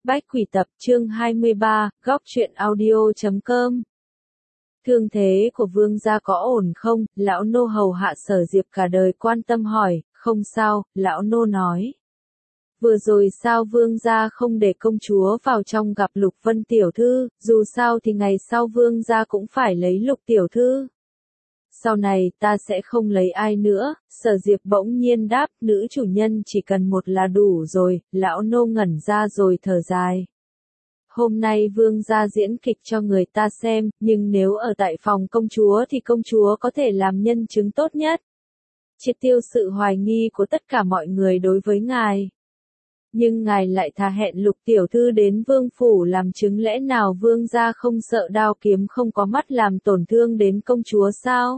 Bách Quỷ Tập chương 23, góc truyện audio.com. Thương thế của vương gia có ổn không? Lão nô hầu hạ Sở Diệp cả đời quan tâm hỏi. Không sao, lão nô nói. Vừa rồi sao vương gia không để công chúa vào trong gặp Lục Vân tiểu thư, dù sao thì ngày sau vương gia cũng phải lấy Lục tiểu thư. Sau này ta sẽ không lấy ai nữa, Sở Diệp bỗng nhiên đáp, nữ chủ nhân chỉ cần một là đủ rồi. Lão nô ngẩn ra rồi thở dài. Hôm nay vương gia diễn kịch cho người ta xem, nhưng nếu ở tại phòng công chúa thì công chúa có thể làm nhân chứng tốt nhất. Triệt tiêu sự hoài nghi của tất cả mọi người đối với ngài. Nhưng ngài lại thà hẹn Lục tiểu thư đến vương phủ làm chứng, lẽ nào vương gia không sợ đao kiếm không có mắt làm tổn thương đến công chúa sao?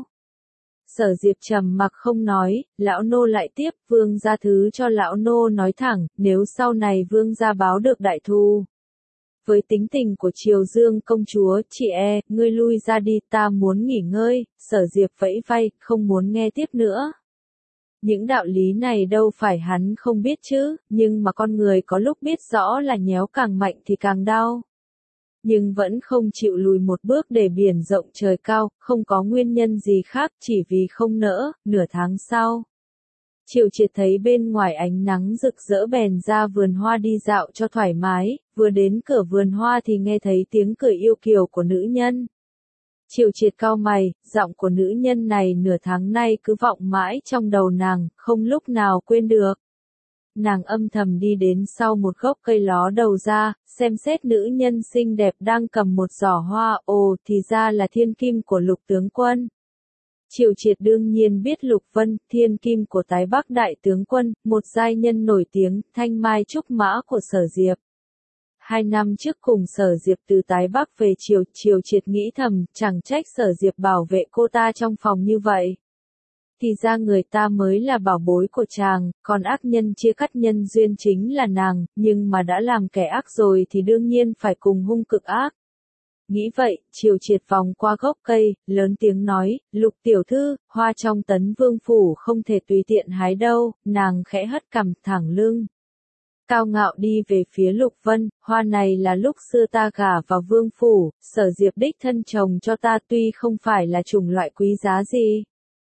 Sở Diệp trầm mặc không nói, lão nô lại tiếp, vương gia thứ cho lão nô nói thẳng, nếu sau này vương gia báo được đại thù. Với tính tình của Triều Dương công chúa, chị ngươi lui ra đi, ta muốn nghỉ ngơi. Sở Diệp vẫy vai, không muốn nghe tiếp nữa. Những đạo lý này đâu phải hắn không biết chứ, nhưng mà con người có lúc biết rõ là nhéo càng mạnh thì càng đau. Nhưng vẫn không chịu lùi một bước để biển rộng trời cao, không có nguyên nhân gì khác, chỉ vì không nỡ. Nửa tháng sau, Triều Triệt thấy bên ngoài ánh nắng rực rỡ bèn ra vườn hoa đi dạo cho thoải mái, vừa đến cửa vườn hoa thì nghe thấy tiếng cười yêu kiều của nữ nhân. Triều Triệt cau mày, giọng của nữ nhân này nửa tháng nay cứ vọng mãi trong đầu nàng, không lúc nào quên được. Nàng âm thầm đi đến sau một gốc cây ló đầu ra, xem xét nữ nhân xinh đẹp đang cầm một giỏ hoa, ồ thì ra là thiên kim của Lục tướng quân. Triều Triệt đương nhiên biết Lục Vân, thiên kim của Tái Bắc đại tướng quân, một giai nhân nổi tiếng, thanh mai trúc mã của Sở Diệp. 2 năm trước cùng Sở Diệp từ Tái Bắc về Triều Triệt nghĩ thầm, chẳng trách Sở Diệp bảo vệ cô ta trong phòng như vậy. Thì ra người ta mới là bảo bối của chàng, còn ác nhân chia cắt nhân duyên chính là nàng, nhưng mà đã làm kẻ ác rồi thì đương nhiên phải cùng hung cực ác. Nghĩ vậy, Triều Triệt vòng qua gốc cây, lớn tiếng nói, Lục tiểu thư, hoa trong Tấn Vương phủ không thể tùy tiện hái đâu. Nàng khẽ hất cằm, thẳng lưng, cao ngạo đi về phía Lục Vân, hoa này là lúc xưa ta gả vào vương phủ, Sở Diệp đích thân trồng cho ta, tuy không phải là chủng loại quý giá gì,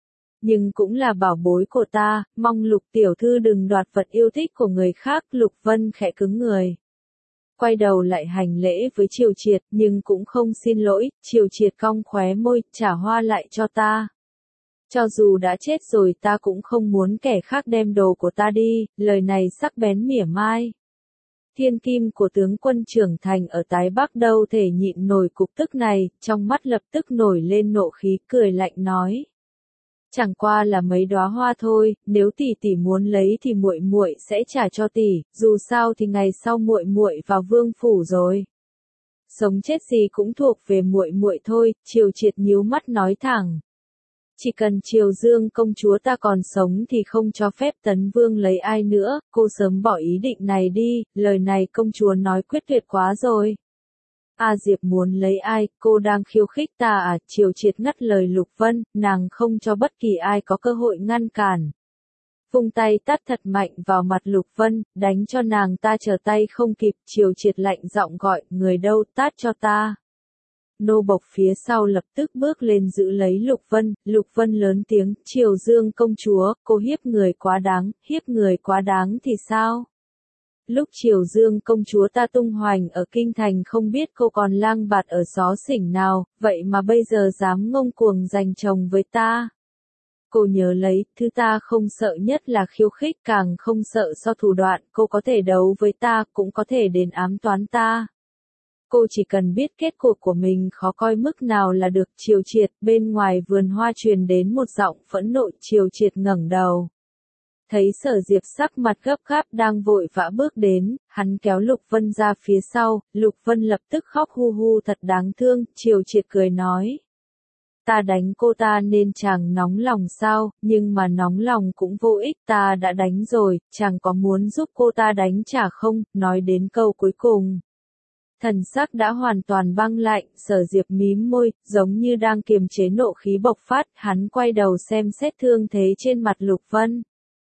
nhưng cũng là bảo bối của ta, mong Lục tiểu thư đừng đoạt vật yêu thích của người khác. Lục Vân khẽ cứng người, quay đầu lại hành lễ với Triều Triệt, nhưng cũng không xin lỗi. Triều Triệt cong khóe môi, trả hoa lại cho ta. Cho dù đã chết rồi ta cũng không muốn kẻ khác đem đồ của ta đi. Lời này sắc bén mỉa mai. Thiên kim của tướng quân trưởng thành ở Tái Bắc đâu thể nhịn nổi cục tức này, trong mắt lập tức nổi lên nộ khí, cười lạnh nói. Chẳng qua là mấy đóa hoa thôi, nếu tỷ tỷ muốn lấy thì muội muội sẽ trả cho tỷ, dù sao thì ngày sau muội muội vào vương phủ rồi. Sống chết gì cũng thuộc về muội muội thôi. Triều Triệt nhíu mắt nói thẳng. Chỉ cần Triều Dương công chúa ta còn sống thì không cho phép Tấn Vương lấy ai nữa, cô sớm bỏ ý định này đi. Lời này công chúa nói quyết tuyệt quá rồi. Diệp muốn lấy ai, cô đang khiêu khích ta à? Triều Triệt ngắt lời Lục Vân, nàng không cho bất kỳ ai có cơ hội ngăn cản. Vung tay tát thật mạnh vào mặt Lục Vân, đánh cho nàng ta trở tay không kịp. Triều Triệt lạnh giọng gọi, người đâu, tát cho ta. Nô bộc phía sau lập tức bước lên giữ lấy Lục Vân. Lục Vân lớn tiếng, Triều Dương công chúa, cô hiếp người quá đáng. Hiếp người quá đáng thì sao? Lúc Triều Dương công chúa ta tung hoành ở kinh thành không biết cô còn lang bạt ở xó xỉnh nào, vậy mà bây giờ dám ngông cuồng giành chồng với ta. Cô nhớ lấy, thứ ta không sợ nhất là khiêu khích, càng không sợ so thủ đoạn. Cô có thể đấu với ta, cũng có thể đến ám toán ta. Cô chỉ cần biết kết cục của mình khó coi mức nào là được. Triều Triệt, bên ngoài vườn hoa truyền đến một giọng phẫn nộ. Triều Triệt ngẩng đầu, thấy Sở Diệp sắc mặt gấp gáp đang vội vã bước đến, hắn kéo Lục Vân ra phía sau. Lục Vân lập tức khóc hu hu thật đáng thương. Triều Triệt cười nói, ta đánh cô ta nên chàng nóng lòng sao? Nhưng mà nóng lòng cũng vô ích, ta đã đánh rồi, chàng có muốn giúp cô ta đánh trả không? Nói đến câu cuối cùng, thần sắc đã hoàn toàn băng lạnh. Sở Diệp mím môi, giống như đang kiềm chế nộ khí bộc phát. Hắn quay đầu xem xét thương thế trên mặt Lục Vân.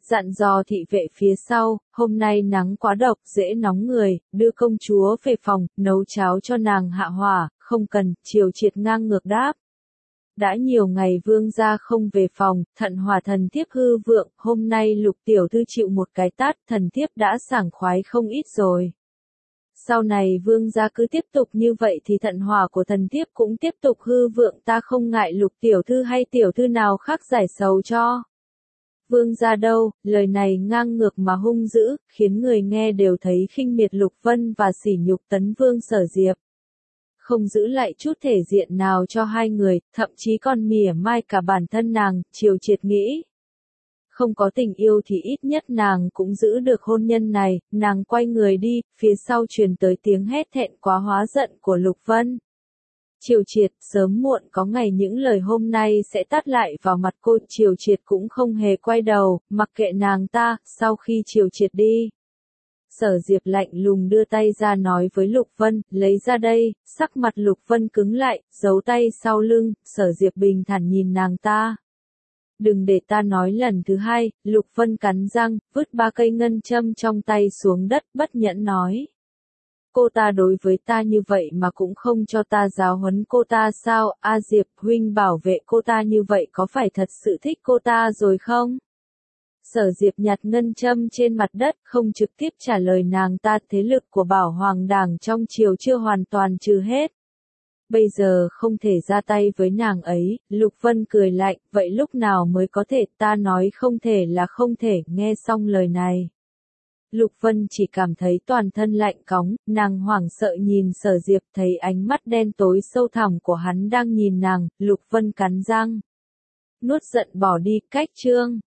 dặn dò thị vệ phía sau, hôm nay nắng quá độc, dễ nóng người, đưa công chúa về phòng, nấu cháo cho nàng hạ hỏa, không cần, Triều Triệt ngang ngược đáp. Đã nhiều ngày vương gia không về phòng, Thận Hòa thần thiếp hư vượng, hôm nay Lục tiểu thư chịu một cái tát, thần thiếp đã sảng khoái không ít rồi. Sau này vương gia cứ tiếp tục như vậy thì Thận Hòa của thần thiếp cũng tiếp tục hư vượng, ta không ngại Lục tiểu thư hay tiểu thư nào khác giải sầu cho. Vương gia đâu, lời này ngang ngược mà hung dữ, khiến người nghe đều thấy khinh miệt Lục Vân và sỉ nhục Tấn Vương Sở Diệp. Không giữ lại chút thể diện nào cho hai người, thậm chí còn mỉa mai cả bản thân nàng, Triều Triệt nghĩ. Không có tình yêu thì ít nhất nàng cũng giữ được hôn nhân này, nàng quay người đi, phía sau truyền tới tiếng hét thẹn quá hóa giận của Lục Vân. Triều Triệt, sớm muộn có ngày những lời hôm nay sẽ tát lại vào mặt cô, Triều Triệt cũng không hề quay đầu, mặc kệ nàng ta, sau khi Triều Triệt đi. Sở Diệp lạnh lùng đưa tay ra nói với Lục Vân, lấy ra đây, sắc mặt Lục Vân cứng lại, giấu tay sau lưng, Sở Diệp bình thản nhìn nàng ta. Đừng để ta nói lần thứ hai, Lục Vân cắn răng, vứt 3 cây ngân châm trong tay xuống đất, bất nhẫn nói. Cô ta đối với ta như vậy mà cũng không cho ta giáo huấn cô ta sao, A Diệp huynh bảo vệ cô ta như vậy có phải thật sự thích cô ta rồi không? Sở Diệp nhặt ngân châm trên mặt đất, không trực tiếp trả lời nàng ta, thế lực của Bảo Hoàng Đảng trong triều chưa hoàn toàn trừ hết. Bây giờ không thể ra tay với nàng ấy, Lục Vân cười lạnh, vậy lúc nào mới có thể, ta nói không thể là không thể, nghe xong lời này. Lục Vân chỉ cảm thấy toàn thân lạnh cóng, nàng hoảng sợ nhìn Sở Diệp, thấy ánh mắt đen tối sâu thẳm của hắn đang nhìn nàng, Lục Vân cắn răng. Nuốt giận bỏ đi, cách chương.